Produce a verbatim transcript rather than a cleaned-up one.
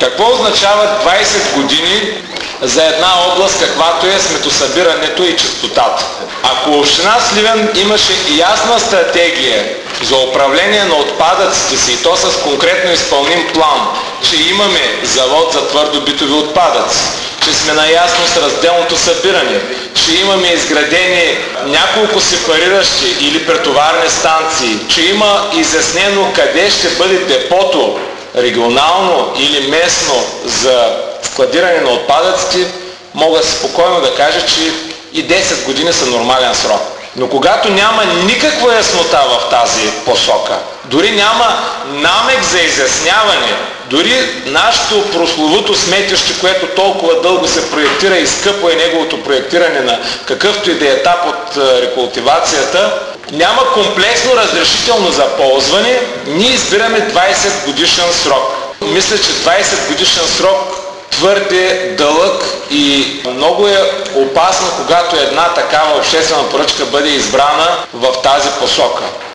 Какво означава двайсет години за една област, каквато е сметосъбирането и чистотата? Ако община Сливен имаше ясна стратегия за управление на отпадъците си, и то с конкретно изпълним план, че имаме завод за твърдобитови отпадъци, че сме наясно с разделното събиране, че имаме изградени няколко сепариращи или претоварни станции, че има изяснено къде ще бъде депото регионално или местно за складиране на отпадъците, мога спокойно да кажа, че и десет години са нормален срок. Но когато няма никаква яснота в тази посока, дори няма намек за изясняване, дори нашето прословуто сметище, което толкова дълго се проектира и скъпо е неговото проектиране на какъвто и да е етап от рекултивацията, няма комплексно разрешително за ползване, ние избираме двайсет годишен срок. Мисля, че двайсет годишен срок твърде дълъг и много е опасно, когато една такава обществена поръчка бъде избрана в тази посока.